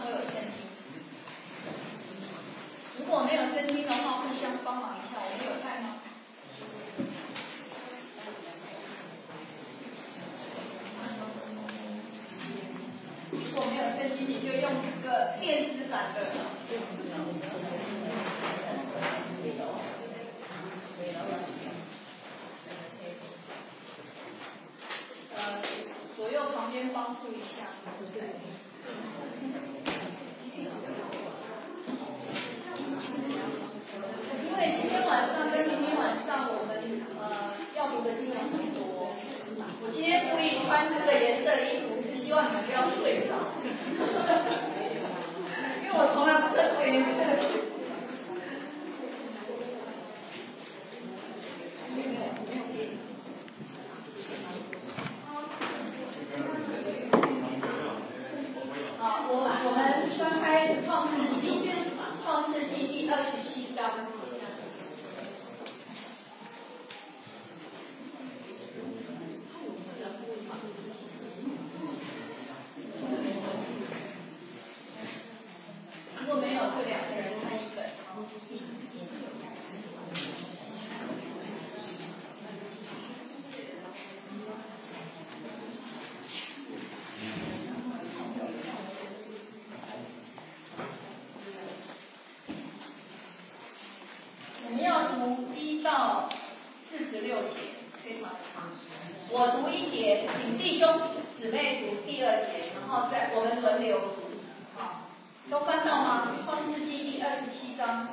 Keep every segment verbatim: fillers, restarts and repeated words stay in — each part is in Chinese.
都有圣经。如果没有圣经的话，互相帮忙一下，我们有带吗？如果没有圣经，你就用这个电子版的。呃，左右旁边帮助一下。因为今天晚上跟明天晚上我们呃要读的经文很多，我今天故意穿这个颜色的衣服，是希望你们不要睡着，因为我从来不是穿颜色的衣服。好，我我们翻开创世纪，创世纪第二十七章。如果没有，就两个人看一本。我们要读一到四十六节，非常长。我读一节，请弟兄姊妹读第二节，然后再我们轮流读。好，都翻到吗？创世纪第二十七章。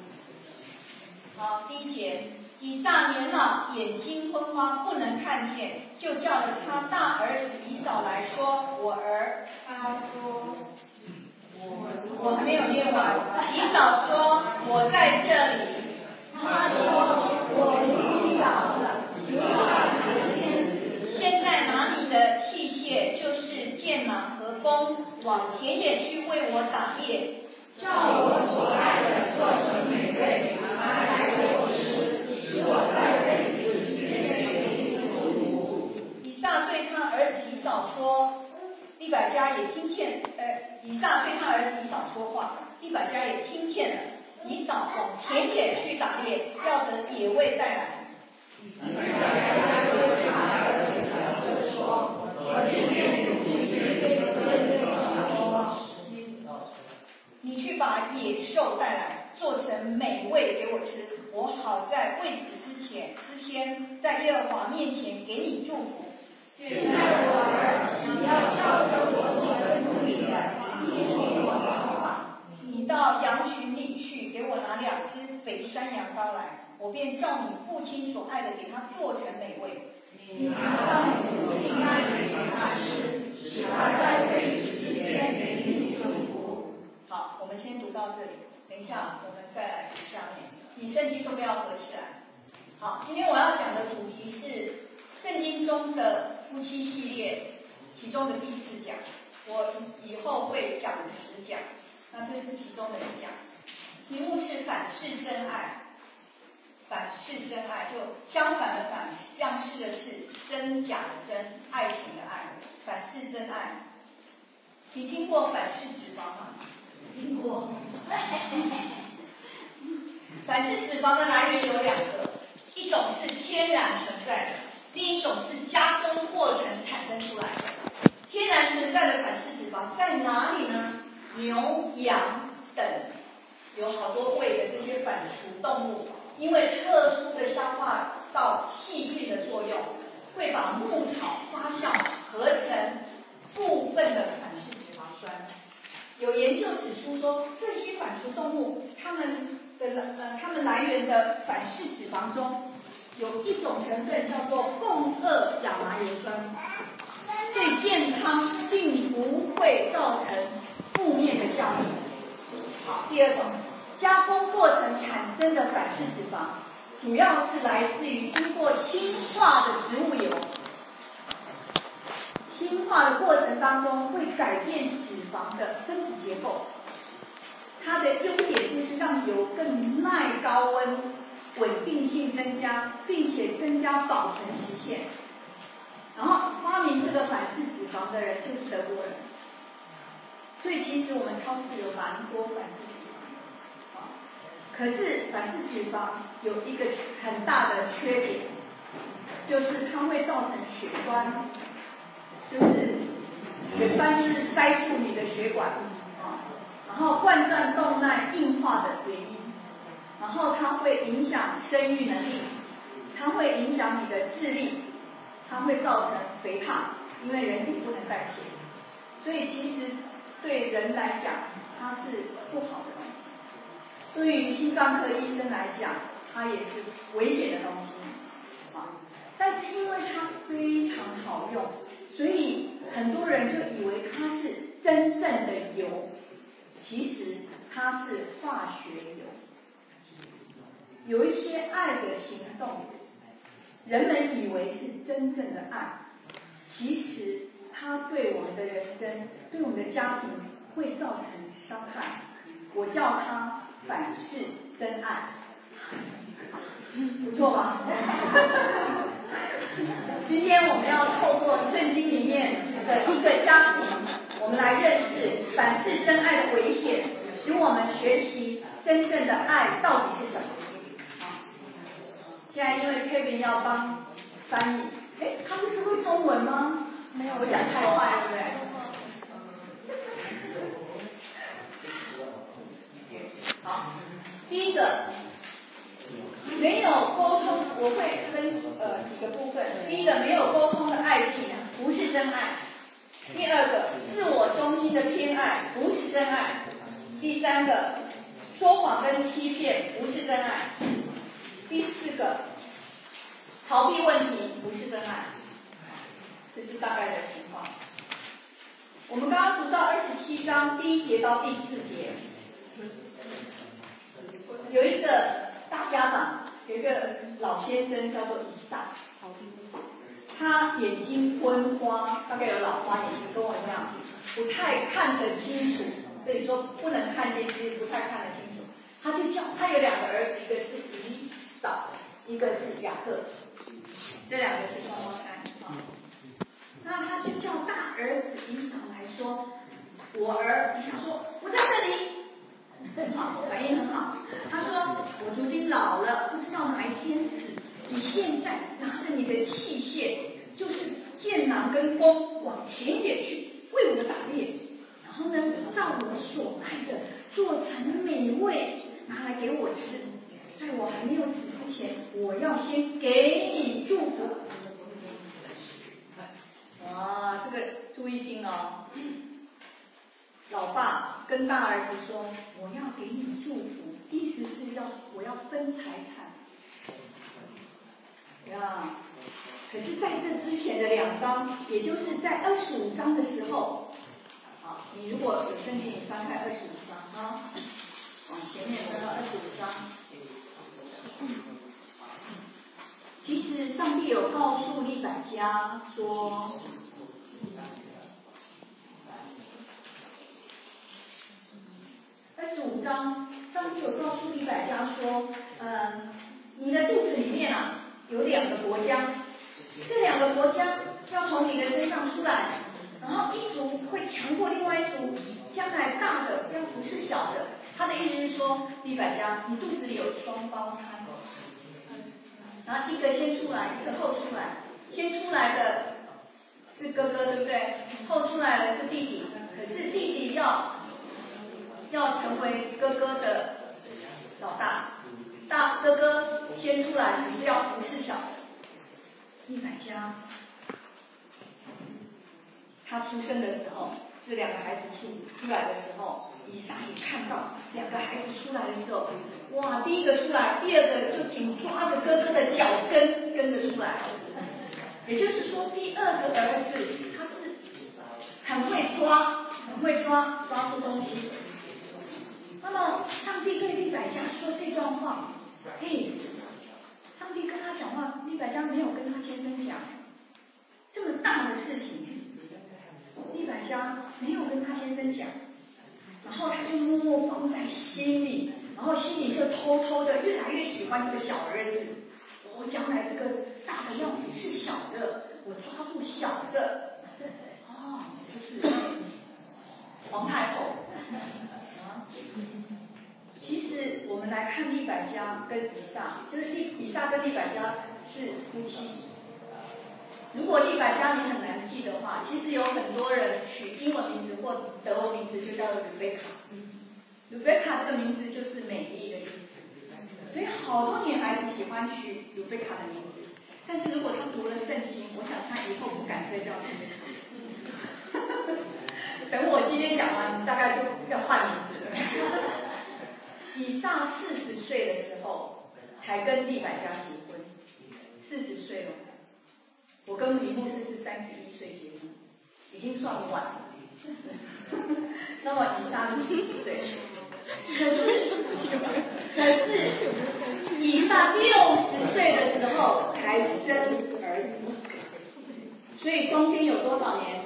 好，第一节，以撒年老，眼睛昏花，不能看见，就叫了他大儿子以扫来说：“我儿。”他说：“我我还没有念完。”以扫说：“我在这里。”他说：“我已经老了，有百十天。现在拿你的器械，就是箭马和弓，往田野去为我打猎，照我所爱的做成美味，拿来给我吃，使我在辈子之间给你祝福。”以撒对他儿子以扫说，利百加也听见，呃，以撒对他儿子以扫说话，利百加也听见了。以扫往田野去打猎，要得野味带来。利百加对他儿子说：“我今天有一件对对说，你去把野兽带来，做成美味给我吃，我好在未死之前之先，在耶和华面前给你祝福。现在我儿，你要照着我所吩咐你的，你听我的话。你到羊群里去，给我拿两只肥山羊羔来，我便照你父亲所爱的给他做成美味。你拿到你父亲爱的给他吃，使他在未死之前给你祝福。”好，我们先读到这里，等一下我们再来读下面。你圣经都不要合起来。好，今天我要讲的主题是圣经中的夫妻系列其中的第四讲，我以后会讲十讲。那这是其中的一讲，题目是反式真爱。反式真爱就相反的反，样式的是，真假的真，爱情的爱，反式真爱。你听过反式脂肪吗？听过。反式脂肪的来源有两个，一种是天然存在的，另一种是加工过程产生出来的。天然存在的反式脂肪在哪里呢？牛、羊等有好多位的这些反刍动物，因为特殊的消化道细菌的作用，会把牧草发酵合成部分的反式脂肪酸。有研究指出说，这些反刍动物它们的呃它们来源的反式脂肪中，有一种成分叫做共轭亚麻油酸，对健康并不会造成负面的效应。好，第二种加工过程产生的反式脂肪，主要是来自于经过氢化的植物油。氢化的过程当中会改变脂肪的分子结构，它的优点就是让油更耐高温，稳定性增加，并且增加保存时限。然后发明这个反式脂肪的人就是德国人。 所以其实我们超市有蛮多反式脂肪，啊，可是反式脂肪有一个很大的缺点，就是它会造成血栓，就是血栓就是塞住你的血管，啊，然后冠状动脉硬化的原因，然后它会影响生育能力，它会影响你的智力，它会造成肥胖，因为人体不能代谢，所以其实对人来讲它是不好的东西，对于心脏科医生来讲它也是危险的东西，啊，但是因为它非常好用，所以很多人就以为它是真正的油，其实它是化学油。有一些爱的行动，人们以为是真正的爱，其实它对我们的人生，对我们的家庭会造成伤害。我叫它反式真爱，不错吧？今天我们要透过圣经里面的一个家庭，我们来认识反式真爱的危险，使我们学习真正的爱到底是什么。现在因为 Kevin 要帮翻译，哎，他不是会中文吗？没有，我讲太快了，对不对？好，第一个，没有沟通，我会分呃几个部分。第一个，没有沟通的爱情不是真爱；第二个，自我中心的偏爱不是真爱；第三个，说谎跟欺骗不是真爱；第四个，逃避问题不是真爱。这是大概的情况。我们刚刚读到二十七章第一节到第四节，有一个大家长，有一个老先生叫做以撒，他眼睛昏花，大概有老花眼睛，跟我一样，不太看得清楚，所以说不能看见，其实不太看得清楚。他就叫他有两个儿子，一个是以扫，一个是雅各，这两个是双胞胎啊。那他就叫大儿子以扫来说，我儿，以扫说，我在这里，很好，反应很好。他说，我如今老了，不知道哪一天死。你现在拿着你的器械，就是箭囊跟弓，往前一点去，为我打猎。然后呢，照我所爱的，做成美味，拿来给我吃。在我还没有死之前，我要先给你祝福。哇，这个注意听哦。老爸跟大儿子说，我要给你祝福，意思是要我要分财产。呀，可是在这之前的两章，也就是在二十五章的时候，啊，你如果有圣经，你翻开二十五章啊，往前面翻到二十五章。其实上帝有告诉利百加说，二十五章，上帝有告诉利百加说，嗯，你的肚子里面啊有两个国家，这两个国家要从你的身上出来，然后一族会强过另外一族，将来大的要服侍小的。他的意思是说，利百加，你肚子里有双胞胎。然后一个先出来，一个后出来。先出来的是哥哥，对不对？后出来的是弟弟。可是弟弟要要成为哥哥的老大，大哥哥先出来，只是要服侍小的。利百加，他出生的时候，这两个孩子出出来的时候，以撒也看到两个孩子出来的时候，哇，第一个出来，第二个就紧抓着哥哥的脚跟跟着出来。也就是说，第二个儿子他是很会抓，很会抓，抓住东西。那么上帝对利百加说这段话，嘿，上帝跟他讲话，利百加没有跟他先生讲这么大的事情，利百加没有跟他先生讲，然后他就默默放在心里，然后心里就偷偷的越来越喜欢这个小儿子。我将来这个大的要比是小的，我抓住小的。哦，就是皇太后我们来看利百加跟以撒，就是利以撒跟利百加是夫妻。如果利百加你很难记的话，其实有很多人取英文名字或德文名字就叫 Rebecca。Rebecca 这个名字就是美丽的意思，所以好多女孩子喜欢取 Rebecca 的名字。但是如果她读了圣经，我想她以后不敢再叫 Rebecca。等我今天讲完，大概就要换名字了。以撒四十岁的时候才跟利百加结婚，四十岁了。我跟李牧师是三十一岁结婚，已经算晚了。那么以撒是四十岁，可是可是以撒六十岁的时候才生儿子，所以中间有多少年？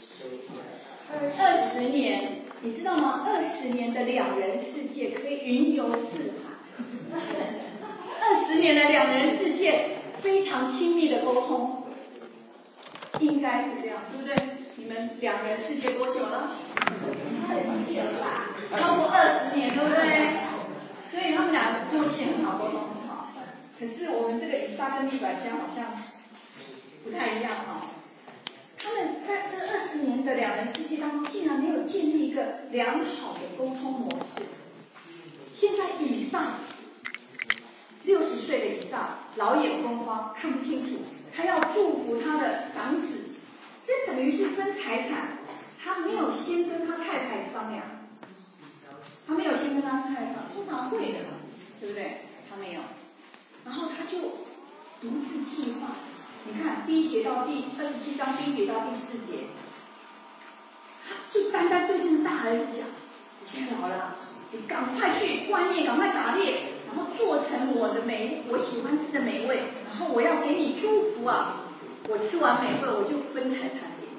二十年，你知道吗？二十年的两人世界可以云游四海，二十年的两人世界非常亲密的沟通。应该是这样，对不对？你们两人世界多久了？很久了吧？超过二十年，对不对？所以他们俩默契很好，沟通很好。可是我们这个以撒跟利百加好像不太一样哈、哦。他们在这二十年的两人世界当中，竟然没有建立一个良好的沟通模式。现在以撒六十岁的以撒老眼昏花，看不清楚。他要祝福他的长子，这等于是分财产，他没有先跟他太太商量，他没有先跟他太太商量，通常会的，对不对？他没有，然后他就独自计划。你看第一节到第二十七章第一节到第四节，他就单单对这个大儿子讲：“你现在老了，你赶快去外面，赶快打猎。”然后做成我的美，我喜欢吃的美味，然后我要给你祝福啊！我吃完美味，我就分财产给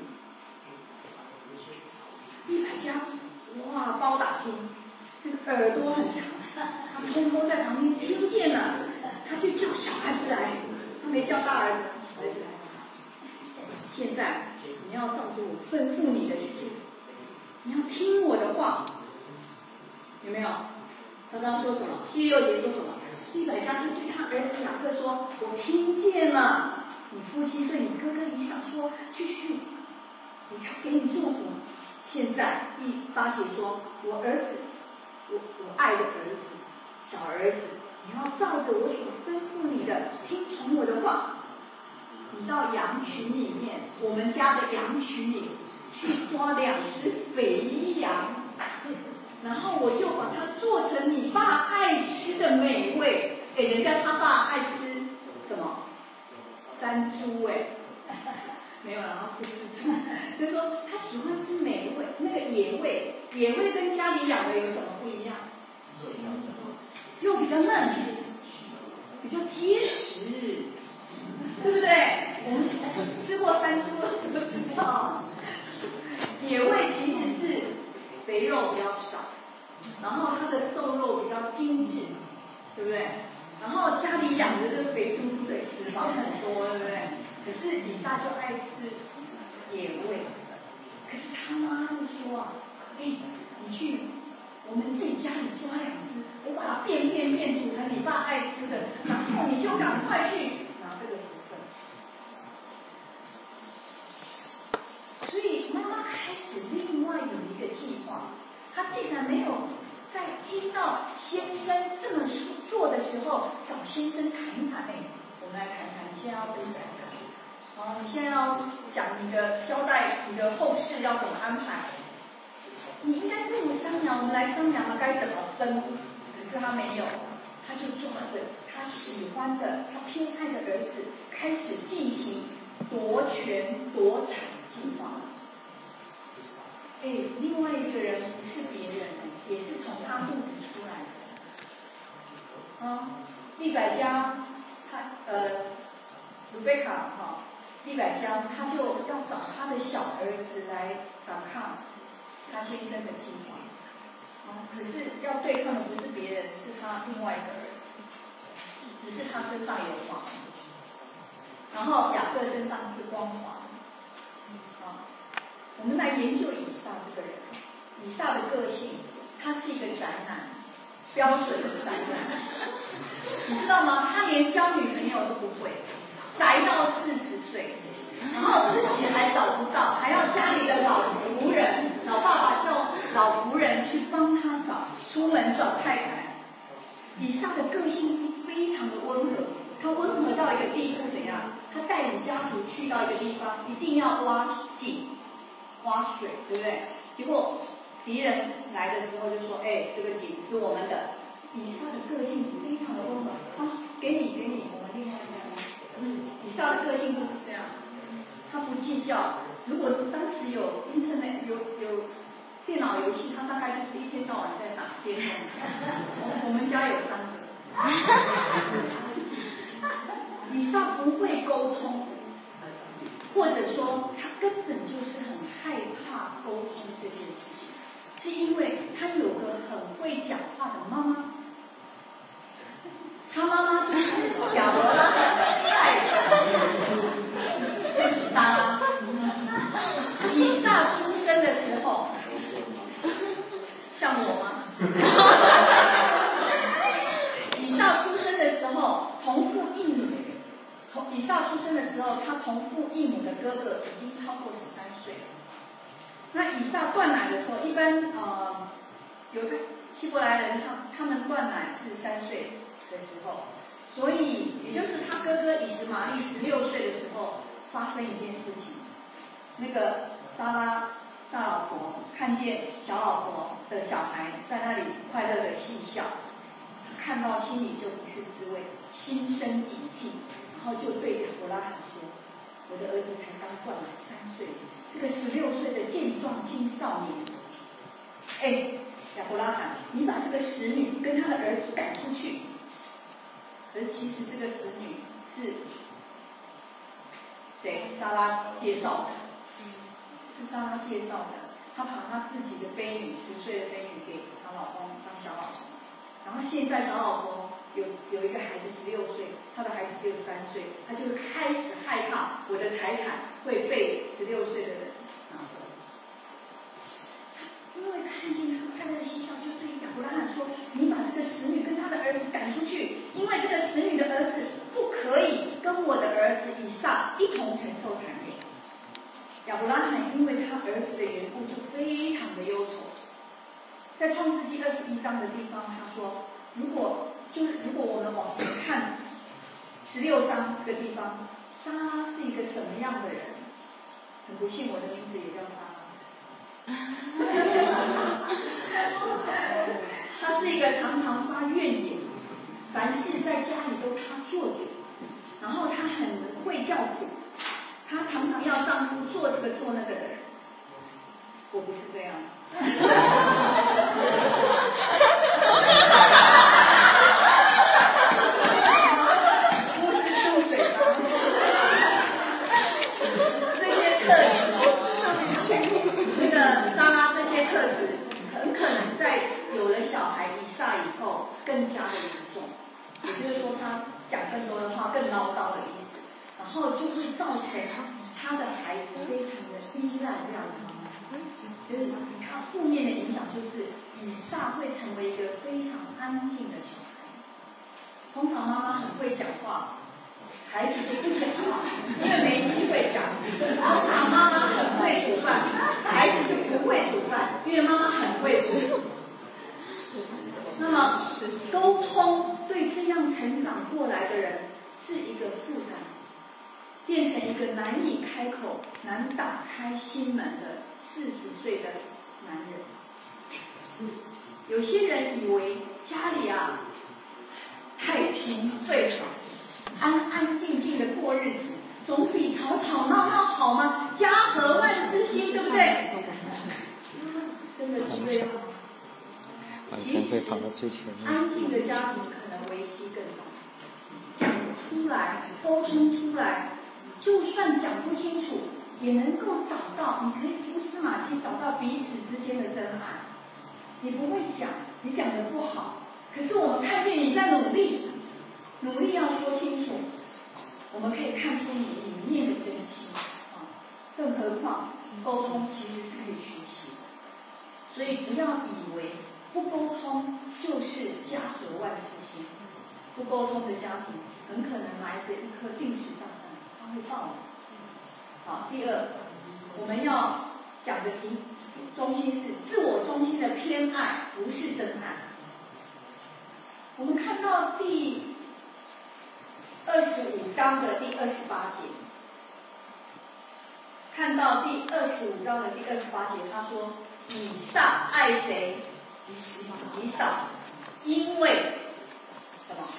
你。利百加，哇，包打听，这个耳朵很长，他通通在旁边听见了，他就叫小孩子来，他没叫大儿子，小孩子来。现在你要照着我吩咐你的去做，你要听我的话，有没有？刚刚说什么？第六节说什么？利百加就对他儿子雅各说：“我听见了，你父亲对你哥哥以扫说，去去，我要给你祝福。现在第八节说，我儿子，我我爱的儿子，小儿子，你要照着我所吩咐你的，听从我的话。你到羊群里面，我们家的羊群里去抓两只肥羊。”然后我就把它做成你爸爱吃的美味，给人家他爸爱吃什么？山猪哎，没有，然后不吃猪，就是说他喜欢吃美味，那个野味，野味跟家里养的有什么不一样？又比较嫩，比较结实，对不对？我们吃过山猪了，都知道，野味其实是肥肉比较少。然后它的瘦肉比较精致，对不对？然后家里养的这个肥猪对脂肪很多，对不对？可是以撒就爱吃野味，可是他妈就说啊，哎，你去我们自己家里抓两只，我把它变变变煮成你爸爱吃的，然后你就赶快去拿这个福分。所以妈妈开始另外有一个计划。他竟然没有在听到先生这么做的时候找先生谈一谈。我们来谈谈，你现在要分享什么？哦，你现在要讲你的交代，你的后事要怎么安排？你应该跟我商量，我们来商量了该怎么分。可是他没有，他就抓着他喜欢的、他偏爱的儿子，开始进行夺权夺产计划。哎，另外一个人不是别人，也是从他肚子出来的。啊，利百加，他呃，卢贝卡哈，利百加他就要找他的小儿子来反抗他先生的计划。啊，可是要对抗的不是别人，是他另外一个儿子，只是他身上有光，然后雅各身上是光滑。啊，我们来研究以撒这个人。以撒的个性，他是一个宅男， 标准的宅男，你知道吗？他连交女朋友都不会，宅到四十岁，然后自己还找不到，还要家里的老仆人、老爸爸叫老仆人去帮他找，出门找太太。以撒的个性是非常的温和，他温和到一个地步，怎样？他带领家族去到一个地方，一定要挖井、挖水，对不对？结果敌人来的时候就说：“哎，这个井是我们的。”以撒的个性非常的温和啊，给你，给你，我们另外一个。嗯，以撒的个性就是这样，他不计较。如果当时有 internet 有有电脑游戏，他大概就是一天到晚在打电动。我我们家有三个。以撒不会沟通，或者说他根本就是很害怕沟通这件事情，是因为他有个很会讲话的妈妈。他妈妈就是亚伯拉罕的太太，是撒拉。以撒出生的时候，像我吗？以撒出生的时候同父异母，以撒出生的时候，他同父异母的哥哥已经超过十三岁。那以撒断奶的时候，一般呃，犹太希伯来人他他们断奶是三岁的时候，所以也就是他哥哥以实玛利十六岁的时候发生一件事情，那个撒拉大老婆看见小老婆的小孩在那里快乐的嬉笑，看到心里就不是滋味，心生警惕，然后就对亚伯拉罕说：“我的儿子才刚断奶三岁，这个十六岁的健壮青少年，哎，亚伯拉罕，你把这个使女跟他的儿子赶出去。”而其实这个使女是谁？撒拉介绍的，是撒拉介绍的。她把她自己的婢女，十岁的婢女给她老公当小老婆，然后现在小老婆有有一个孩子十六岁，她的孩子只有三岁，她就开始害怕我的财产会被十六岁的人拿走。因为看见他快乐的嬉笑，就对亚伯拉罕说：“你把这个使女跟他的儿子赶出去，因为这个使女的儿子不可以跟我的儿子以撒一同承受产业。”亚伯拉罕因为他儿子的缘故，就非常的忧愁。在创世纪二十一章的地方，他说：“如果就是如果我们往前看十六章这个地方，撒拉是一个什么样的人？很不幸，我的名字也叫撒拉。”他是一个常常发怨言，凡事在家里都他做主，然后他很会叫苦，他常常要丈夫做这个做那个的人。我不是这样。不是住嘴巴。这些特质，那个莎拉这些特质，很可能在有了小孩以撒以后更加的严重。也就是说，他讲更多的话，更唠叨的意思，然后就会造成他的孩子非常的依赖这样的妈妈。就是他负面的影响就是以撒会成为一个非常安静的小孩。通常妈妈很会讲话，孩子就不讲话，因为没机会讲。通常妈妈很会煮饭，孩子就不会煮饭，因为妈妈很会煮。那么沟通对这样成长过来的人是一个负担，变成一个难以开口、难打开心门的四十岁的男人。有些人以为家里啊太平最好，安安静静的过日子，总比吵吵闹闹好吗？家和万事兴，对不对？真的是这样吗？其实安静的家庭可能维系更长，讲出来、沟通出来，就算讲不清楚，也能够找到，你可以蛛丝马迹找到彼此之间的真爱。你不会讲，你讲的不好，可是我们看见你在努力，努力要说清楚，我们可以看出你里面的真心啊。更何况沟通其实是可以学习的，所以不要以为不沟通就是家和万事兴。不沟通的家庭很可能埋着一颗定时炸弹，它会爆。好，第二，我们要讲的题中心是自我中心的偏爱，不是真爱。我们看到第二十五章的第二十八节，看到第二十五章的第二十八节，他说以撒爱谁？以扫，因为什么？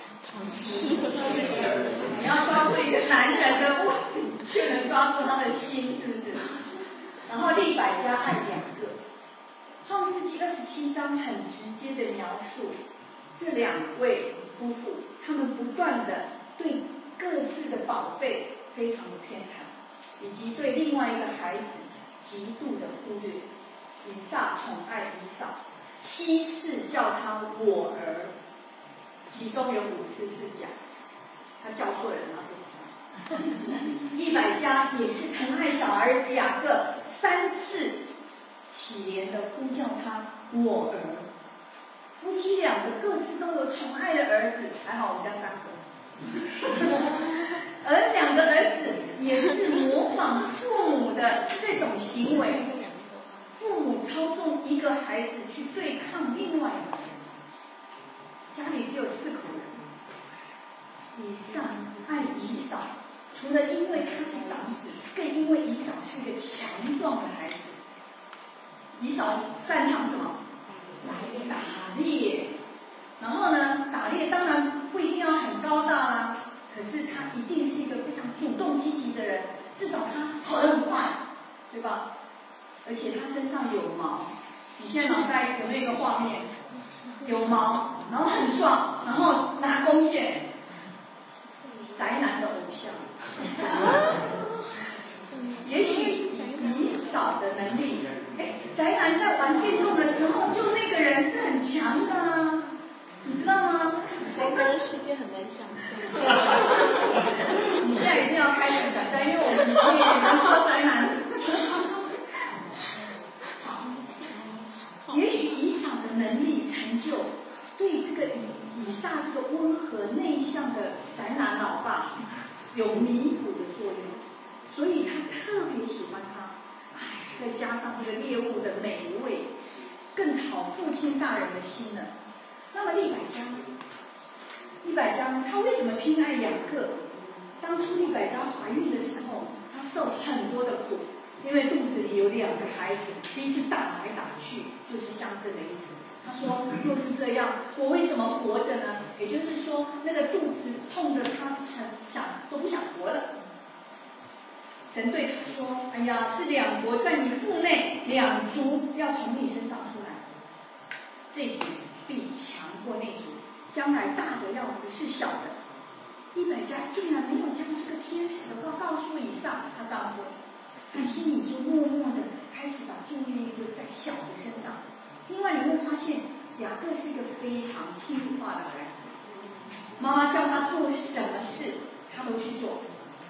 你要抓住一个男人的物，就能抓住他的心，是不是？然后利百加爱两个。创世纪二十七章很直接的描述这两位夫妇，他们不断的对各自的宝贝非常的偏袒，以及对另外一个孩子极度的忽略。以撒宠爱以扫，七次叫他我儿，其中有五次是假，他叫错人了，不知道。利百加也是疼爱小儿子雅各，三次乞怜的呼叫他我儿。夫妻两个各自都有宠爱的儿子，还好我们家三个。而两个儿子也是模仿父母的这种行为，父母操纵一个孩子去对抗另外一个人。家里只有四口人，以撒爱以扫，除了因为他是长子，更因为以扫是一个强壮的孩子。以扫擅长什么？打猎。然后呢，打猎当然不一定要很高大啦，可是他一定是一个非常主动积极的人，至少他跑得很快，对吧？而且他身上有毛，你现在脑袋有没有一个画面？有毛，然后很壮，然后拿弓箭，宅男的偶像。也许以扫的能力，哎，宅男在玩电动的时候，就那个人是很强的啊，你知道吗？ 宅男的世界很难想象。 你现在一定要开始想象，因为我们也能说宅男。也许以扫的能力成就，对这个以以撒这个温和内向的宅男老爸有弥补的作用，所以他特别喜欢他。哎，再加上这个猎物的美味，更讨父亲大人的心了。那么利百加呢？利百加呢？他为什么偏爱雅各？当初利百加怀孕的时候，她受很多的苦，因为肚子里有两个孩子，彼此打来打去，就是相争的意思。他说：“若是这样，我为什么活着呢？”也就是说，那个肚子痛得他很想都不想活了。神对他说：“哎呀，是两国在你腹内，两族要从你身上出来，这族必强过那族，将来大的要服是小的。”利百加竟然没有将这个天使的话告诉以撒，他丈夫，他心里就默默的开始把注意力就在小的身上。另外，你会发现雅各是一个非常听话的孩子，妈妈叫他做什么事，他都去做。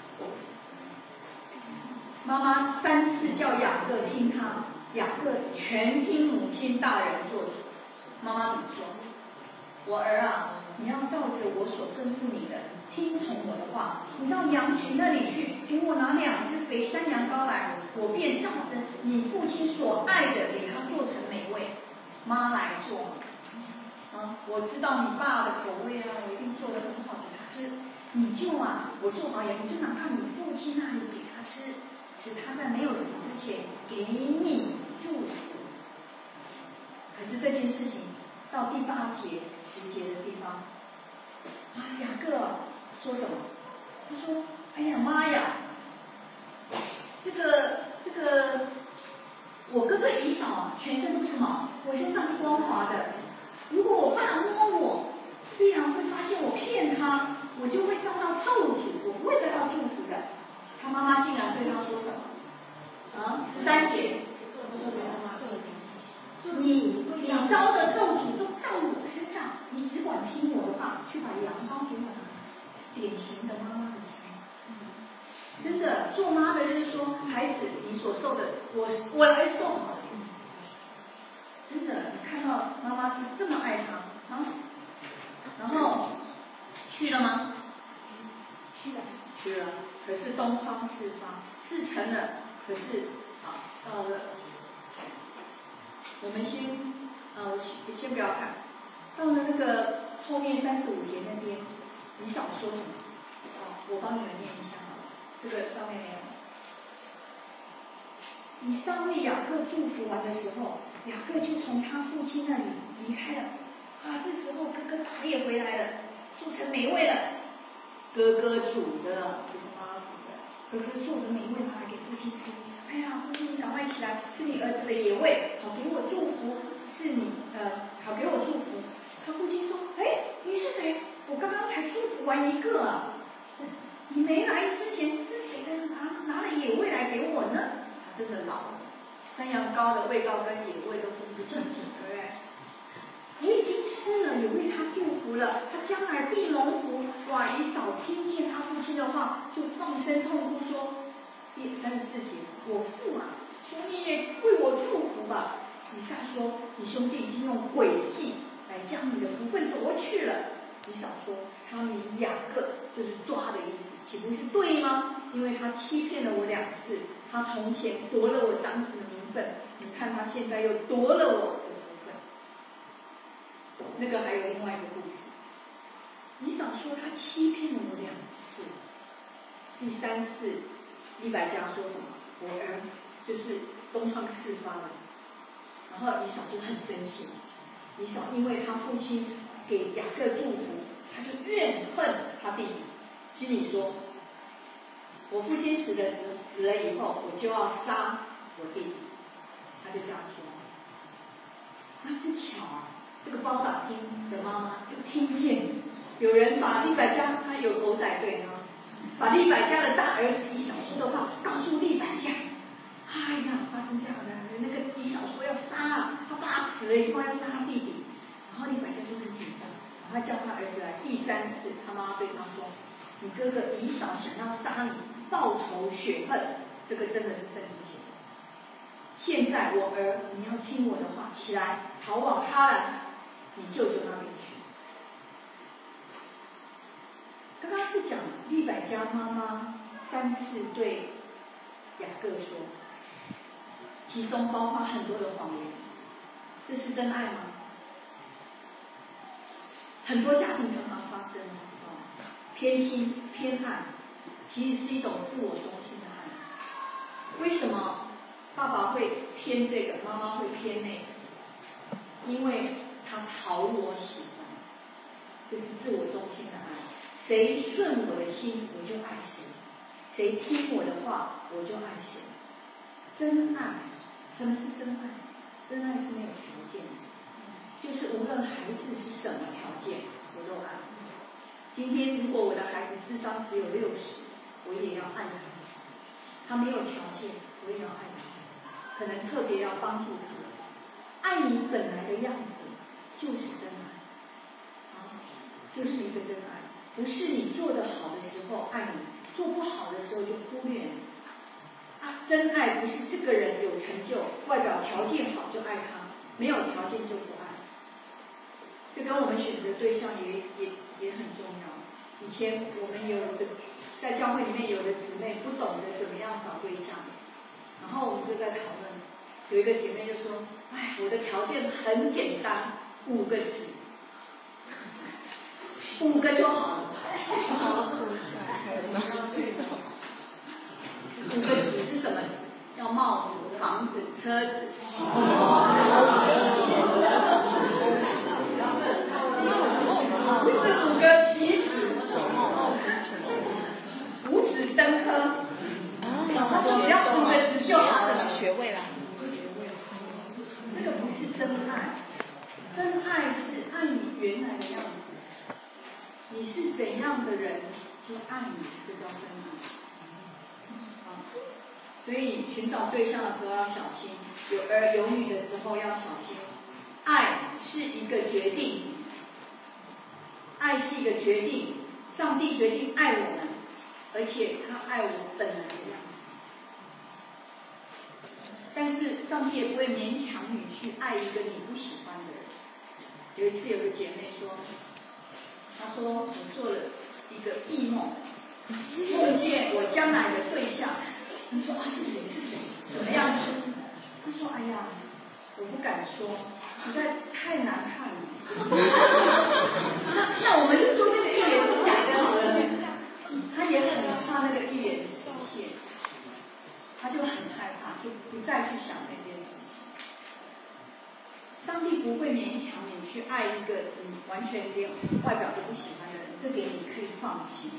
妈妈三次叫雅各听他，雅各全听母亲大人做主。妈妈怎么说？我儿啊，你要照着我所吩咐你的，听从我的话。你到羊群那里去，给我拿两只肥山羊羔来，我便照着你父亲所爱的，给他做成美味。妈来做，啊，我知道你爸的口味啊，我一定做得很好给他吃。你就啊，我做好以后，就拿到你父亲那里给他吃，使他在没有死之前给你祝福。可是这件事情到第八节十节的地方，啊，雅各说什么？他说：“哎呀妈呀，这个这个，我哥哥以扫啊，全身都是毛，我身上是光滑的。如果我爸摸我，必然会发现我骗他，我就会遭到咒诅，我不会得到祝福的。”他妈妈竟然对他说什么？啊，十三节，你你遭的咒诅都到我身上，你只管听我的话，去把羊羔给我拿。典型的妈妈的心，真的做妈的是说，孩子你所受的，我我来做好了。真的，你看到道妈妈是这么爱他啊。然后去了吗？去了，去了。可是东窗事发，事成了，可是啊，到了，我们先啊，我先先不要看，到了那个后面三十五节那边，你想说什么？啊，我帮你们念一下好了，这个上面没有。以撒为雅各祝福完的时候，雅各就从他父亲那里离开了。啊，这时候哥哥打猎回来了，做成美味了。哥哥煮的，不是妈妈煮的。哥哥做的美味拿来给父亲吃。哎呀，父亲你赶快起来，吃你儿子的野味，好给我祝福，是你呃，好给我祝福。他父亲说，哎，你是谁？我刚刚才祝福完一个啊，你没来之前，是谁的拿拿了野味来给我呢？真的老了，山羊羔的味道跟野味都分不清楚，对不对？我已经吃了，也为他祝福了，他将来必蒙福。哇！以扫听见他父亲的话，就放声痛哭说：第三十四节，我父啊，求你也为我祝福吧。以撒说：你兄弟已经用诡计来将你的福分夺去了。以扫说：他名雅各，就是抓的意思，岂不是对吗？因为他欺骗了我两次，他从前夺了我长子的名分，你看他现在又夺了我的福分。那个还有另外一个故事，以扫说他欺骗了我两次。第三次，利百加说什么？我儿就是东窗事发了，然后以扫就很生气。以扫因为他父亲给雅各祝福，他就怨恨他弟弟，心里说：我父亲死的时死了以后，我就要杀我弟弟。他就这样说。那不巧啊，这个包打听的妈妈就听见有人把利百加，他有狗仔队啊，把利百加的大儿子以扫说的话告诉利百加。哎呀，发生这样的，那个以扫说要杀他爸死了以后要杀他弟弟，然后利百加就很紧张，然后叫他儿子来。第三次，他妈妈对他说：你哥哥以扫想要杀你，报仇雪恨。这个真的是圣经写的。现在我儿，你要听我的话，起来逃往哈兰，你舅舅那边去。刚刚是讲利百加妈妈三次对雅各说，其中包括很多的谎言，这是真爱吗？很多家庭常常发生啊，偏心偏爱，其实是一种自我中心的爱。为什么爸爸会偏这个，妈妈会偏那个？因为他讨我喜欢，这是自我中心的爱。谁顺我的心，我就爱谁；谁听我的话，我就爱谁。真爱，什么是真爱？真爱是没有条件的，就是无论孩子是什么条件，我都爱。今天如果我的孩子智商只有六十，我也要爱他。他没有条件，我也要爱他。可能特别要帮助他。爱你本来的样子就是真爱，啊，就是一个真爱，不是你做得好的时候爱你，做不好的时候就忽略你。啊，真爱不是这个人有成就，外表条件好就爱他，没有条件就不爱。这跟我们选择对象也也也很重要。以前我们有这在教会里面有的姊妹不懂得怎么样找对象，然后我们就在讨论，有一个姐妹就说：哎，我的条件很简单，五个字，五个就好了。五个字是什么？要帽子、房子、车子。这五个棋子，五子登科，只要五个字就好了。 学位啦。 这个不是真爱，真爱是爱你原来的样子。你是怎样的人，就爱你，这叫真爱。所以寻找对象的时候要小心，有儿有女的时候要小心。爱是一个决定，爱是一个决定，上帝决定爱我们，而且他爱我本来的样子。但是上帝也不会勉强你去爱一个你不喜欢的人。 有一次有个姐妹说，她说我做了一个异梦，梦见我将来的对象。你说啊是谁是谁？怎么样子？她说哎呀，我不敢说，实在太难看了。那那我们就说这个预言是假的好了。她也很怕那个预言实现，她就很害怕，就不再去想那件事情。上帝不会勉强你去爱一个你完全连外表都不喜欢的人，这点你可以放心。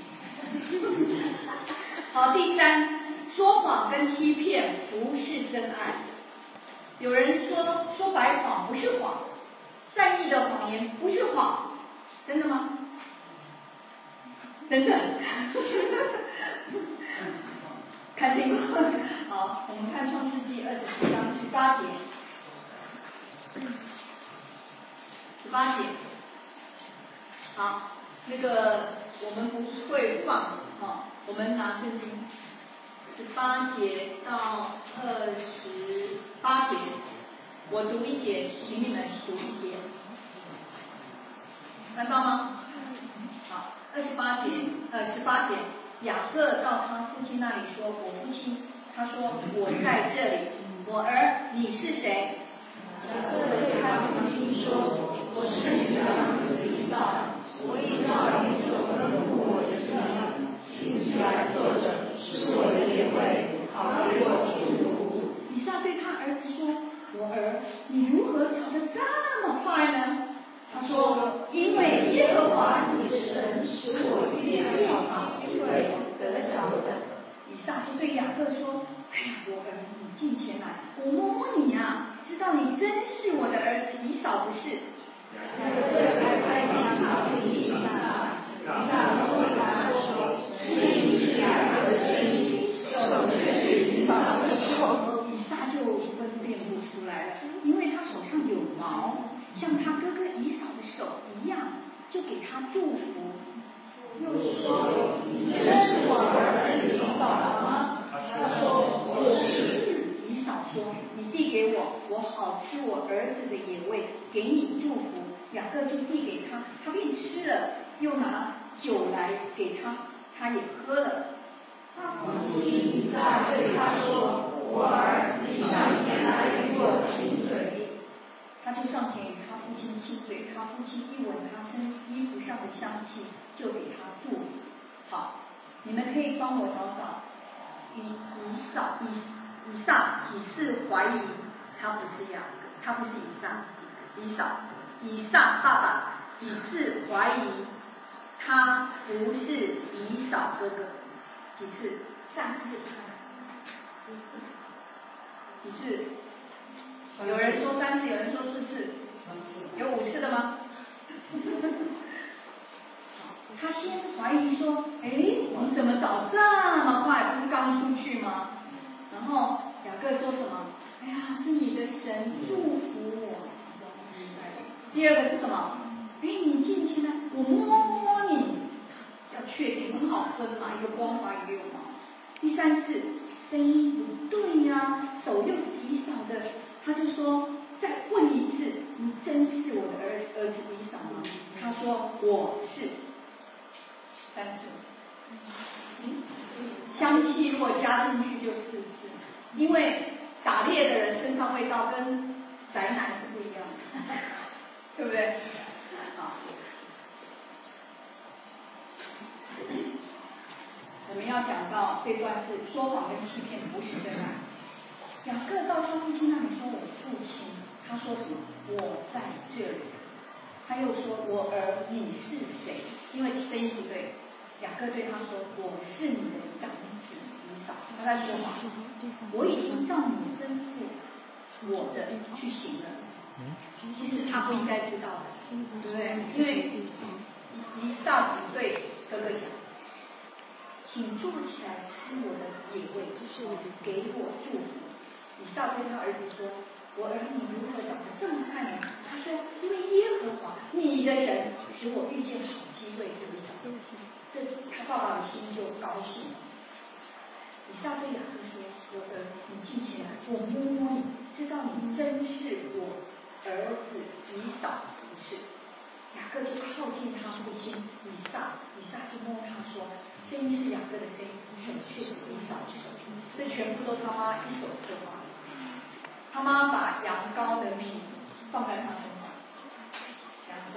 好，第三，说谎跟欺骗不是真爱。有人说说白谎不是谎，善意的谎言不是谎，真的吗？真的。看这个，好，我们看创世纪二十七章十八节。十八节，好，那个我们不会放，哦，我们拿圣经，十八节到二十八节，我读一节，请你们读一节，看到吗？好，二十八节，呃，十八节，雅各到他父亲那里说：“我父亲。”他说：“我在这里。”我儿，你是谁？ 雅各对他父亲说：“我是你的长子以扫，我已照你所吩咐我的事，行起来做着，是我的言为，好给我祝福。” 以撒对他儿子说：“我儿，你如何跑得这么快呢？”他说：“因为耶和华你的神使我遇见好机会得着的。”以撒就对雅各说：“哎呀，我儿，你近前来，我摸摸你呀、啊，知道你真是我的儿子以扫不是？” 雅各才拍向他父亲以撒，以撒回答说：“是你是雅各的声音，手却是以扫的手。” 以撒就分辨不出来了，因为他手上有毛，像他哥哥以扫的手一样，就给他祝福。 又说：“你真是我儿子以扫吗？”他说：“我是。” 以扫说：“你递给我，我好吃我儿子的野味，给你祝福。”雅各就递给他，他便吃了，又拿酒来给他，他也喝了。 他父亲以撒对他说：“我儿，你上前来与我亲嘴。” 他就上前与他父亲亲嘴，他父亲一闻他身衣服上的香气，就给他祝福。好，你们可以帮我找找以以扫以以撒几次怀疑他不是雅各，他不是以撒，以扫以撒爸爸几次怀疑他不是以扫哥哥？几次？三次。几次？有人说三次，有人说四次，有五次的吗？他先怀疑说：“哎，你怎么找这么快？不是刚出去吗？”然后雅各说什么？“哎呀，是你的神祝福我。”第二个是什么？“哎，你进前来，我摸摸你。”要确定很好分嘛，一个光滑，一个有毛。第三次，声音不对呀、啊，手又是以扫的，他就说：“再问一次，你真是我的儿儿子以扫吗？”他说：“我是。”三次。嗯，香气如果加进去就四次，因为打猎的人身上味道跟宅男是不一样的，对不对？好，我们要讲到这段是说谎跟欺骗不是真爱。雅各到他父亲那里说：“我父亲。”他说什么？“我在这里。”他又说：“我儿，你是谁？”因为声音不对。雅各对他说：“我是你的长子以扫。”他在说谎，我已经照你吩咐我的去行了。其实他不应该知道的，对不对？因为以扫只对哥哥讲：“请坐起来吃我的野味，给我祝福。”以扫对他儿子说：“我儿，你如何长得这么快呢？”他说：“因为耶和华你的神使我遇见好机会得着。”这他爸爸的心就高兴了。以撒对雅各说：“我儿，你进前来，我摸摸你，知道你真是我儿子以扫不是。” 雅各就靠近他父亲以撒，以撒就摸他说，声音是雅各的声音，手却是以扫的手，这全部都他妈一手策划。他妈把羊羔的皮放在他身上，两手，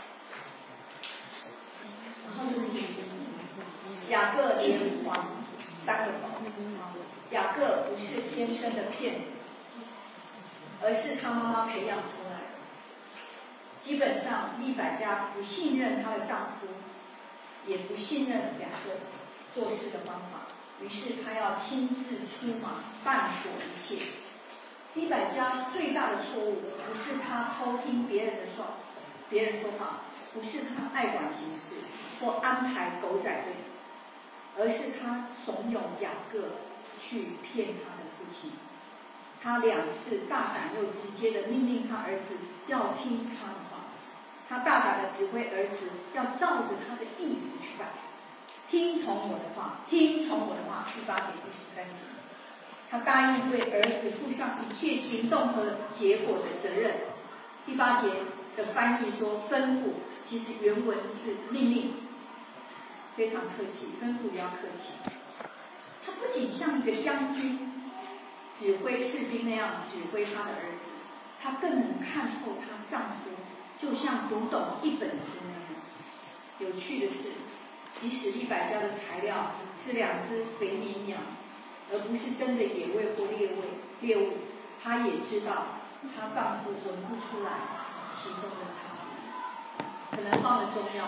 然后就是雅各连环三个宝。雅各不是天生的骗子，而是他妈妈培养出来的。基本上利百加不信任她的丈夫，也不信任雅各做事的方法，于是她要亲自出马办妥一切。利百加最大的错误不是她偷听别人的说别人说话，不是她爱管闲事或安排狗仔队，而是她怂恿雅各去骗他的父亲。他两次大胆又直接的命令他儿子要听他的话，他大胆的指挥儿子要照着他的意思去办，听从我的话，听从我的话。第八节第十三节，他答应为儿子负上一切行动和结果的责任。第八节的翻译说吩咐，其实原文是命令，非常客气，吩咐也要客气。他不仅像一个将军指挥士兵那样指挥他的儿子，他更能看透她丈夫，就像读懂一本书那样。有趣的是，即使利百加的材料是两只肥绵羊，而不是真的野味或猎物，猎物，她也知道她丈夫闻不出来其中的差别，可能放了中药。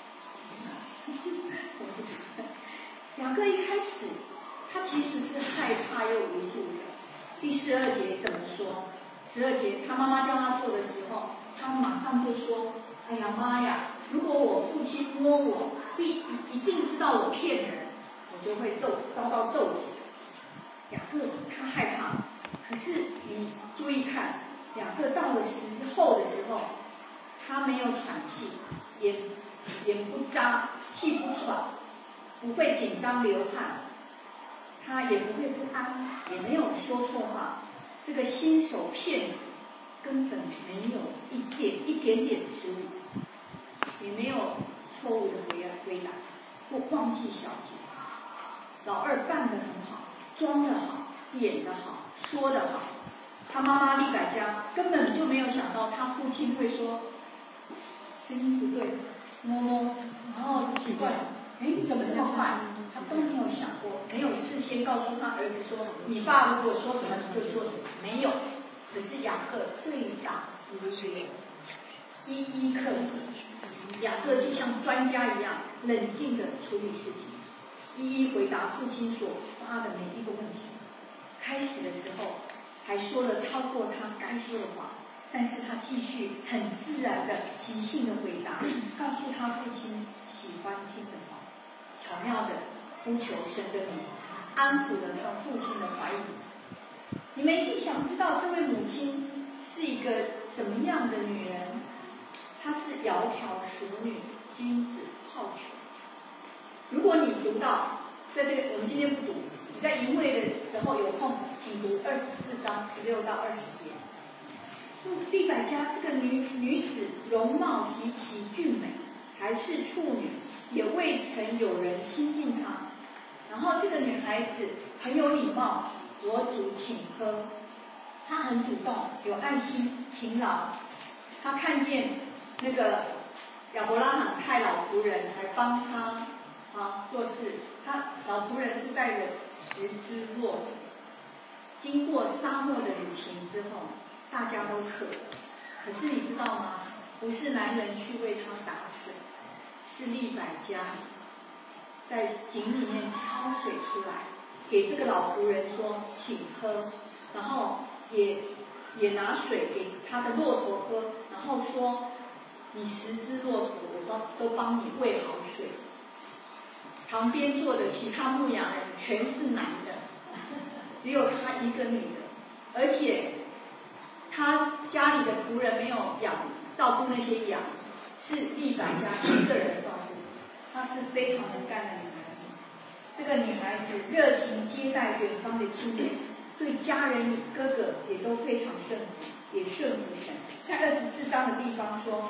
雅各一开始他其实是害怕又无助的。第十二节怎么说？十二节他妈妈叫他做的时候，他马上就说：哎呀妈呀，如果我父亲摸我，必一定知道我骗人，我就会揍遭到咒诅。雅各他害怕，可是你注意看，雅各到了时候的时候，他没有喘气，眼眼不眨，气不喘，不会紧张流汗，他也不会不安，也没有说错话。这个新手骗子根本没有一点一点点失误，也没有错误的回回答或忘记小节。老二办得很好，装得好，演得好，说得好。他妈妈利百加根本就没有想到他父亲会说声音不对，摸摸，然后奇怪，哎，怎么这么快？他都没有想过，没有事先告诉他儿子说，你爸如果说什么你就做什么，没有。可是雅各对答如流，一一克己。雅各就像专家一样，冷静地处理事情，一一回答父亲所发的每一个问题。开始的时候还说了超过他该说的话，但是他继续很自然的即兴的回答，告诉他父亲喜欢听的话，巧妙的呼求神的名，安抚了他父亲的怀疑。你们一定想知道这位母亲是一个怎么样的女人？她是窈窕淑女，君子好逑。如果你读到，在这个我们今天不读，你在淫秽的时候有空，请读二十四章十六到二十节。利百加这个女女子容貌极其俊美，还是处女，也未曾有人亲近她。然后这个女孩子很有礼貌，我主请喝，她很主动，有爱心，勤劳。她看见那个亚伯拉罕派老仆人来帮她啊做事，她老仆人是带着十只骆驼，经过沙漠的旅行之后，大家都渴了，可是你知道吗？不是男人去为他打水，是利百加在井里面挑水出来，给这个老仆人说请喝，然后也也拿水给他的骆驼喝，然后说你十只骆驼我都帮你喂好水。旁边坐的其他牧羊人全是男的，只有他一个女的，而且他家里的仆人没有养照顾那些羊，是利百加一个人照顾。她是非常能干的女孩子。这个女孩子热情接待远方的亲人，对家人哥哥也都非常顺服，也顺服神。在二十四章的地方说，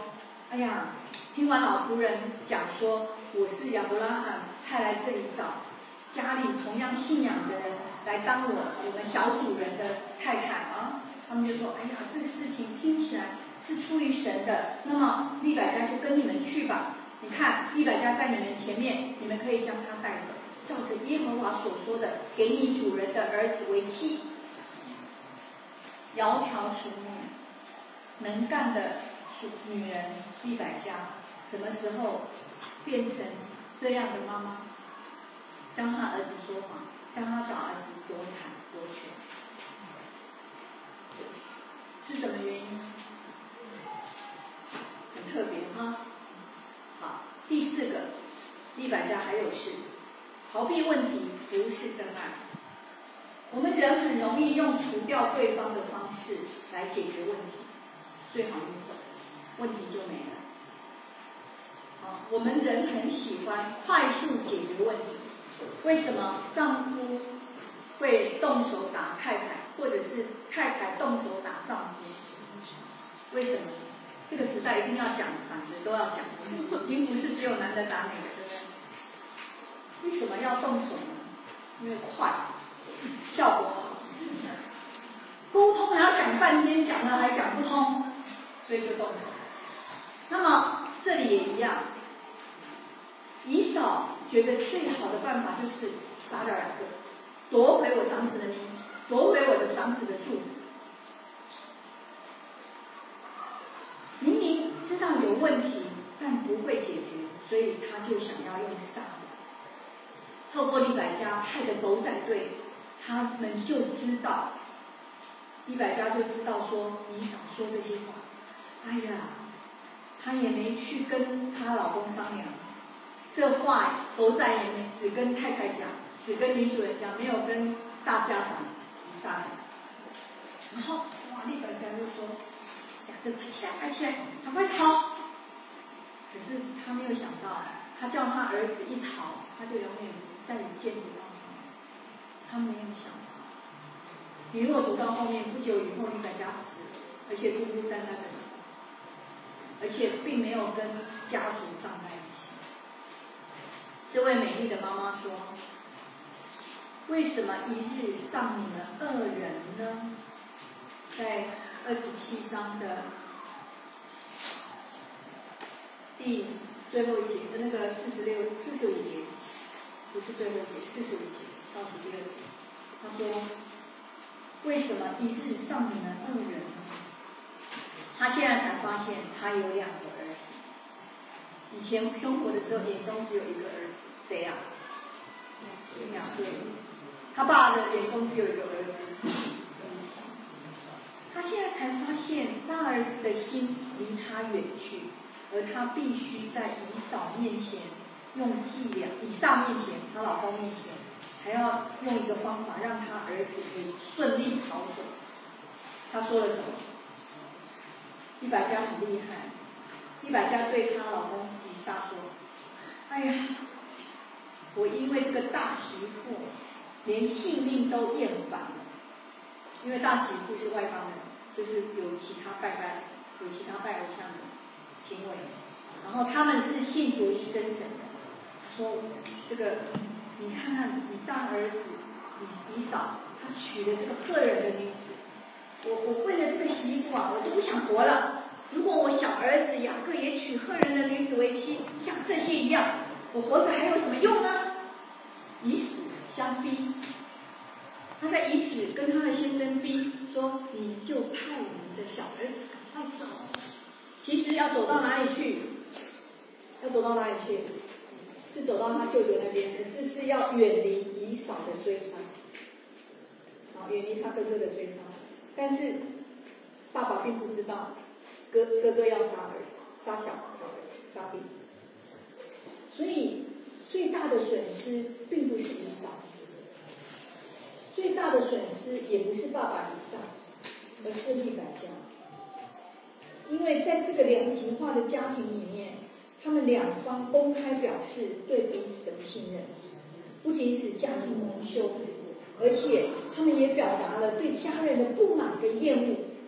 哎呀，听完老仆人讲说我是亚伯拉罕派来这里找家里同样信仰的人来当我我们小主人的太太啊，他们就说，哎呀，这个事情听起来是出于神的，那么利百加就跟你们去吧。你看利百加在你们前面，你们可以将他带走，照着耶和华所说的，给你主人的儿子为妻。窈窕淑女，能干的女人利百加，什么时候变成这样的妈妈？将他儿子说谎，将他小儿子夺产夺权，是什么原因？很特别哈。好，第四个，利百加还有事，逃避问题不是真爱。我们人很容易用除掉对方的方式来解决问题，最好你走，问题就没了。好，我们人很喜欢快速解决问题。为什么丈夫会动手打太太，或者是太太动手打丈夫？为什么？这个时代一定要讲，反正都要讲，已经不是只有男的打女的。为什么要动手呢？因为快，效果好。沟通还要讲半天，讲了还讲不通，所以就动手。那么这里也一样，以扫觉得最好的办法就是杀掉两个，夺回我长子的名，夺回我的长子的柱子。明明知道有问题，但不会解决，所以他就想要用杀的。透过利百加派的狗仔队，他们就知道，利百加就知道说以扫说这些话，哎呀，他也没去跟她老公商量，这话狗仔也没只跟太太讲，只跟女主人讲，没有跟大家长大讲。然后哇，利百加就说，两个拍起来，拍起来，赶快逃！可是他没有想到，他叫他儿子一逃，他就永远再也见不到他。他没有想到，女儿走到后面不久以后，利百加死了，而且孤孤单单的死，而且并没有跟家族葬在一起。这位美丽的妈妈说：“为什么一日丧你们二人呢？”在二十七章的第最后一节的那个四十六、四十五节，不是最后一节，四十五节倒数第二节，他说：“为什么一日丧你们二人呢？”他现在才发现他有两个儿子，以前生活的时候眼中只有一个儿子，谁呀？两岁。他爸的眼中只有一个儿子。他现在才发现大儿子的心离他远去，而他必须在以扫面前用伎俩，以撒面前，他老公面前，还要用一个方法让他儿子可以顺利逃走。他说了什么？利百加很厉害，利百加对她老公以撒说：“哎呀，我因为这个大媳妇连性命都厌烦了，因为大媳妇是外邦人，就是有其他拜拜，有其他拜偶像的行为，然后他们是信独一真神的。他说这个，你看看你大儿子以以扫，他娶了这个赫人的女子。我我为了这个媳妇啊，我就不想活了。如果我小儿子雅各也娶赫人的女子为妻，像这些一样，我活着还有什么用呢？以死相逼。他在以死跟他的先生逼说，你就派你的小儿子赶快走。其实要走到哪里去？要走到哪里去？是走到他舅舅那边，可是是要远离以扫的追杀，好，远离他哥哥的追杀。但是爸爸并不知道哥哥哥要杀儿子，杀小小儿子，杀弟弟。所以最大的损失并不是以扫，最大的损失也不是爸爸以撒，而是利百加。因为在这个两极化的家庭里面，他们两方公开表示对彼此的不信任，不仅使家庭蒙羞，而且他们也表达了对家人的不满跟厌恶。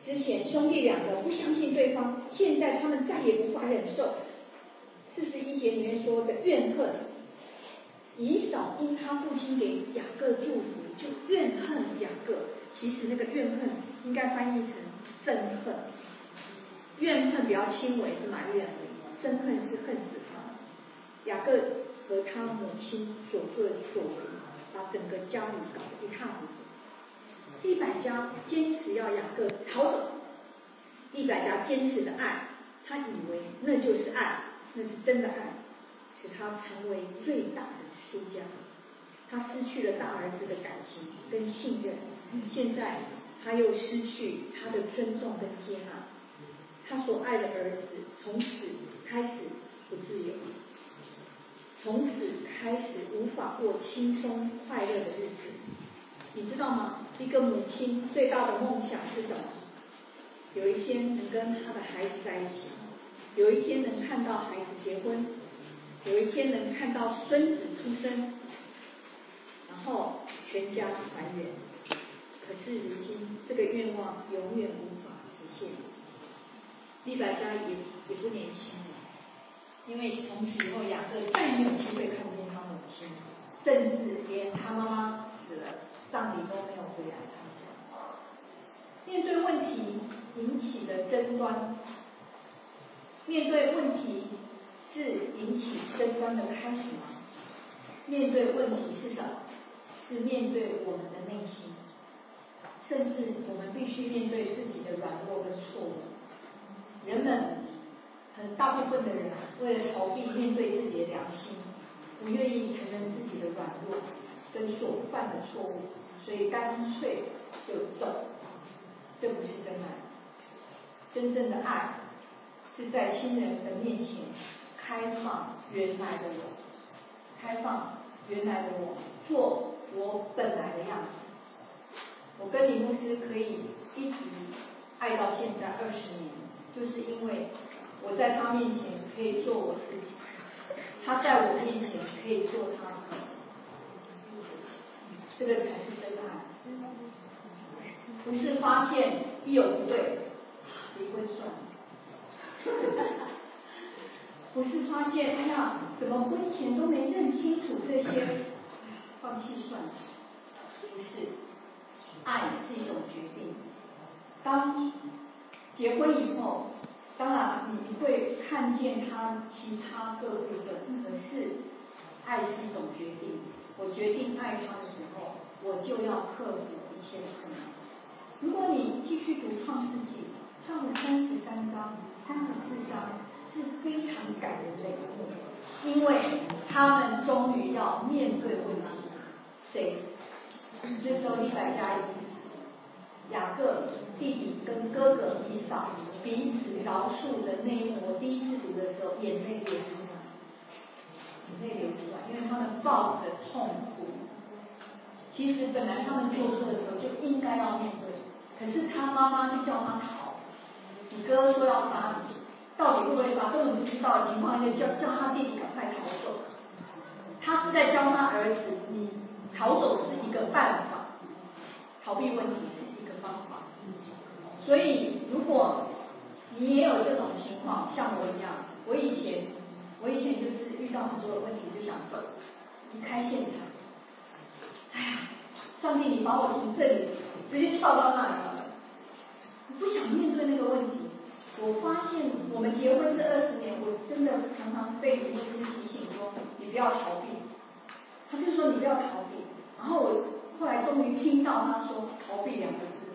之前兄弟两个不相信对方，现在他们再也无法忍受。四十一节里面说的怨恨，以扫因他父亲给雅各祝福，就怨恨雅各。其实那个怨恨应该翻译成憎恨，怨恨比较轻微是埋怨而已，憎恨是恨死他。雅各和他母亲所做的所为，把整个家里搞得一塌糊涂。利百加坚持要雅各逃走，利百加坚持的爱，他以为那就是爱，那是真的爱，使他成为最大的输家。他失去了大儿子的感情跟信任，现在他又失去他的尊重跟接纳。他所爱的儿子从此开始不自由，从此开始无法过轻松快乐的日子。你知道吗？一个母亲最大的梦想是什么？有一天能跟她的孩子在一起，有一天能看到孩子结婚，有一天能看到孙子出生，然后全家团圆。可是如今这个愿望永远无法实现。利百加也也不年轻了，因为从此以后雅各再没有机会看见他母亲，甚至连他妈妈死了，葬礼都没有回来参加。面对问题引起的争端，面对问题是引起争端的开始吗？面对问题是什么？是面对我们的内心，甚至我们必须面对自己的软弱跟错误。人们很大部分的人为了逃避面对自己的良心，不愿意承认自己的软弱跟所犯的错误，所以干脆就走。这不是真爱。真正的爱是在亲人的面前开放原来的我，开放原来的我，做我本来的样子。我跟李牧师可以一直爱到现在二十年，就是因为我在他面前可以做我自己，他在我面前可以做他自己，这个才是真爱。不是发现一有不对，离婚算了。不是发现哎呀，怎么婚前都没认清楚这些，放弃算了。不是，爱是一种决定。当结婚以后，当然你会看见他其他各部分，可是爱是一种决定。我决定爱他的时候，我就要克服一切的困难。如果你继续读创世纪，创了三十三章、三十四章是非常感人的一幕，因为他们终于要面对问题。谁？这时候利百加已经死，雅各弟弟跟哥哥以扫彼此饶恕的那一幕，我第一次读的时候眼泪流出来，眼泪流出来，因为他们抱着痛哭。其实本来他们做错的时候就应该要面对，可是他妈妈就叫他逃。你哥说要杀你，到底会不会杀？根本不知道的情况下，叫叫他弟弟赶快逃走。他是在教他儿子，你逃走是一个办法，逃避问题是一个方法。所以，如果你也有这种情况，像我一样，我以前，我以前就是遇到很多的问题就想走，离开现场。哎呀，上帝，你把我从这里直接跳到那里了，我不想面对那个问题。我发现我们结婚这二十年，我真的常常被李牧师提醒说，你不要逃避。他就说你不要逃避，然后我后来终于听到他说逃避两个字，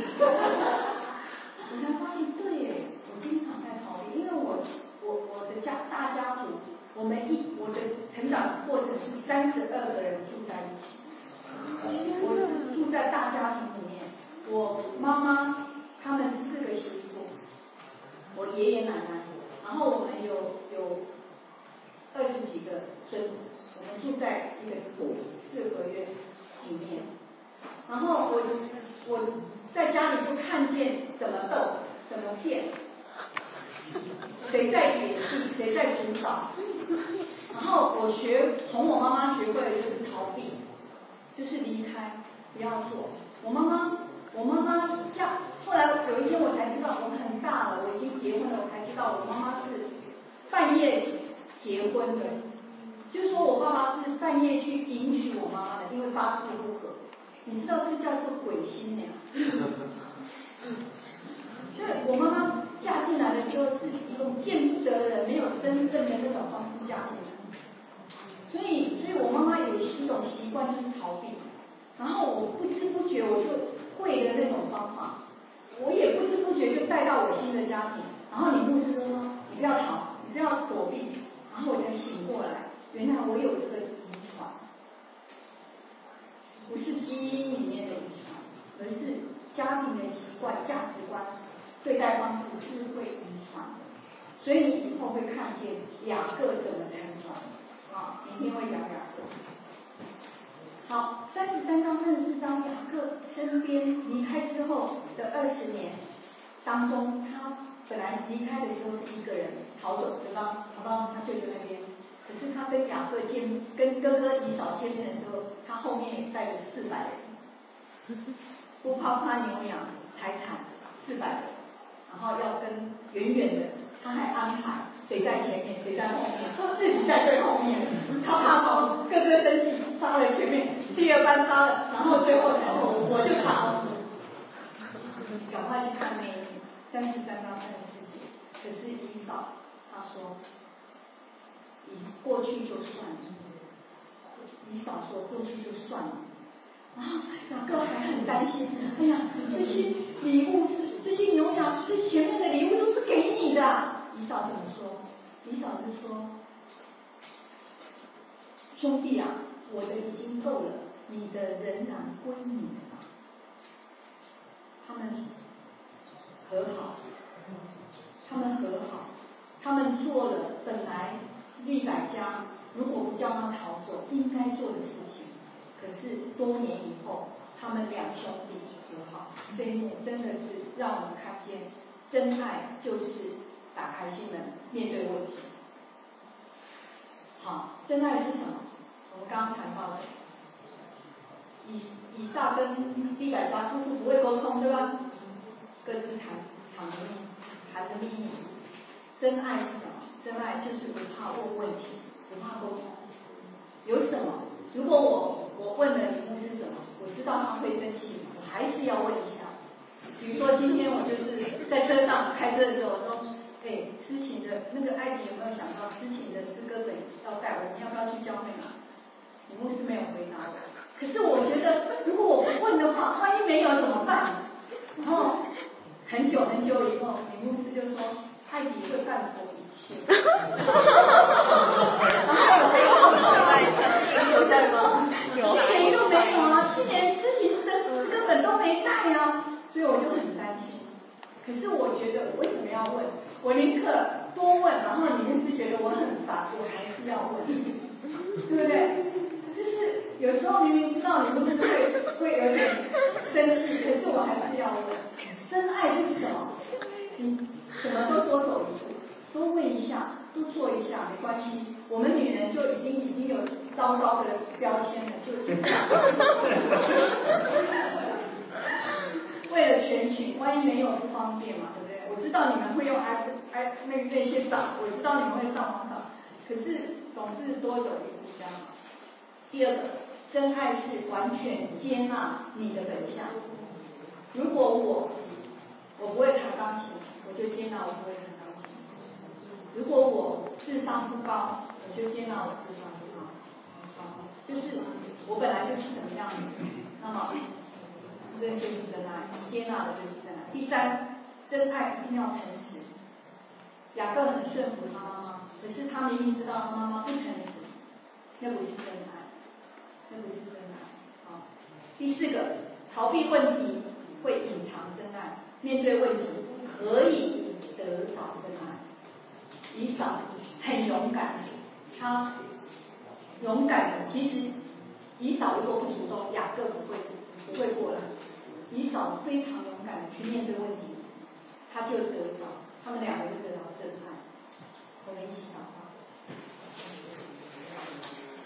我才发现对耶，我经常在逃避，因为我我我的家大家族，我们一我的成长过程是三十二个人住在一起，我是住在大家庭里面，我妈妈他们四个媳妇，我爷爷奶奶，然后我们有有二十几个孙子，我们住在一个四合院里面，然后我我在家里就看见怎么斗，怎么骗，谁在演戏，谁在主导，然后我学从我妈妈学会的就是逃避，就是离开，不要做。我妈妈，我妈妈嫁后来有一天我才知道，我很大了，我已经结婚了，我才知道我妈妈是半夜结婚的，就是说我爸爸是半夜去迎娶我妈妈的，因为八字不合。你知道这叫做鬼心呀？所以我妈妈嫁进来的时候是一种见不得人、没有身份的那种方式嫁进来，所以，所以我妈妈有一种习惯就是逃避，然后我不知不觉我就会的那种方法，我也不知不觉就带到我新的家庭。然后你牧师说，你不要逃，你不要躲避，然后我才醒过来，原来我有这个遗传，不是基因里面的遗传，而是家庭的习惯、价值观、对待方式是会遗传的。所以你以后会看见雅各怎么成传啊，明天会讲雅各。好，三十三章、三十四章，雅各身边离开之后的二十年当中，他本来离开的时候是一个人逃走，对吧？逃到他舅舅那边。可是他跟雅各见，跟哥哥以扫见面的时候，他后面也带着四百人，不抛他牛羊财产四百人，然后要跟远远的，他还安排谁在前面，谁在后面，自己在最后面，他怕跑，哥哥生气杀了前面，第二班杀了，然后最后我我就逃，赶快去看那一幕，三十三到三十四节。可是以扫他说，已过去就算了，以扫说过去就算了。啊，雅各还很担心，哎呀，这些礼物是这些牛羊，这前面的礼物都是给你的。以扫怎么说？以扫就说，兄弟啊，我的已经够了，你的仍然归你了。他们和好，他们和好，他们做了本来利百加如果不叫他逃走应该做的事情。可是多年以后，他们两兄弟和好，这一幕真的是让我们看见，真爱就是打开心门，面对问题。好，真爱是什么？我们刚刚谈到的，以以撒跟利百加夫妇不会沟通，对吧？各自谈谈的秘谈的秘密。真爱是什么？真爱就是不怕问问题，不怕沟通。有什么？如果我我问了你牧师什么，我知道他会生气，我还是要问一下。比如说今天我就是在车上开车的时候，我说，哎，诗情的那个艾迪有没有想到诗情的诗歌本要带我们要不要去教会拿？你牧师没有回答我。可是我觉得，如果我不问的话，万一没有怎么办？然后很久很久以后，你牧师就说，艾迪会办妥一切。然后我有带吗？去年就没有啊，去年之前的诗歌本都没带啊，所以我就很担心。可是我觉得我为什么要问？我宁可多问，然后你们是觉得我很烦，我还是要问，对不对？就是有时候明明知道你们是会会有点生气，可是我还是要问。真爱是什么？你什么都多走一步，多问一下，多做一下，没关系。我们女人就已经已经有糟糕的标签了，就就这样。为了全群，万一没有不方便嘛，对不对？我知道你们会用 i i 那那些找，我知道你们会上网找，可是总是多走一步这样。第二个，真爱是完全接纳你的本相。如果我我不会弹钢琴，我就接纳我不会弹钢琴。如果我智商不高，我就接纳我智商不高。就是我本来就是怎么样的，那么这就是真爱，接纳的就是真爱。第三，真爱一定要诚实。雅各很顺服他妈妈，可是他明明知道他妈妈不诚实，那不是真爱，那不是真爱。好，第四个，逃避问题会隐藏真爱，面对问题可以得着真爱。以扫很勇敢，他勇敢的，其实以扫如果不主动，雅各不会不会过来。以扫非常勇敢的去面对问题，他就得着，他们两个就得着真爱。我们一起祷告。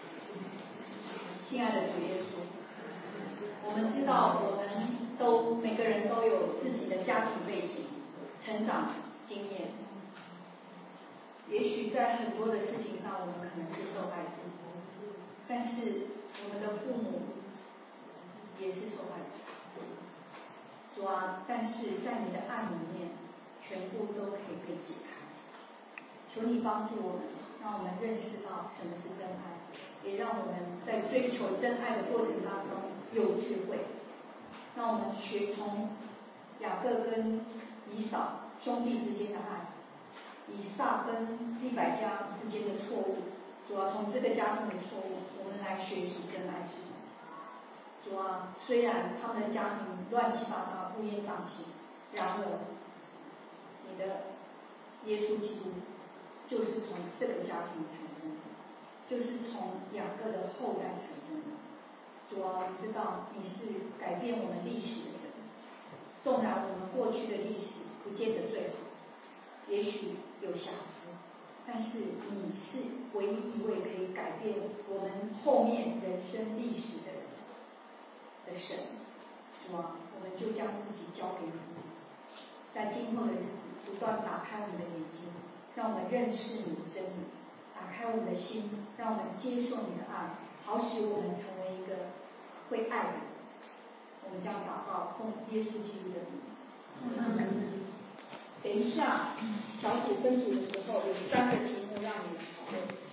亲爱的主耶稣，我们知道我们都每个人都有自己的家庭背景、成长经验。也许在很多的事情上，我们可能是受害者，但是我们的父母也是受害者。主啊，但是在你的爱里面，全部都可以被解开。求你帮助我们，让我们认识到什么是真爱，也让我们在追求真爱的过程当中有智慧。让我们学从雅各跟以扫兄弟之间的爱，以撒跟利百加之间的错误，主要从这个家庭的错误，我们来学习真爱是什么。主啊，虽然他们的家庭乱七八糟、乌烟瘴气，然而你的耶稣基督就是从这个家庭产生的，就是从两个的后代产生的。主啊，我知道你是改变我们历史的神，纵然我们过去的历史不见得最好，也许有瑕疵，但是你是唯一一位可以改变我们后面人生历史的人的神。主啊，我们就将自己交给你，在今后的日子不断打开我们的眼睛，让我们认识你的真理，打开我们的心，让我们接受你的爱，好使我们成为一个会爱的人。我们将祷告奉耶稣基督的名。等一下小组分组的时候，有三个题目让你们讨论。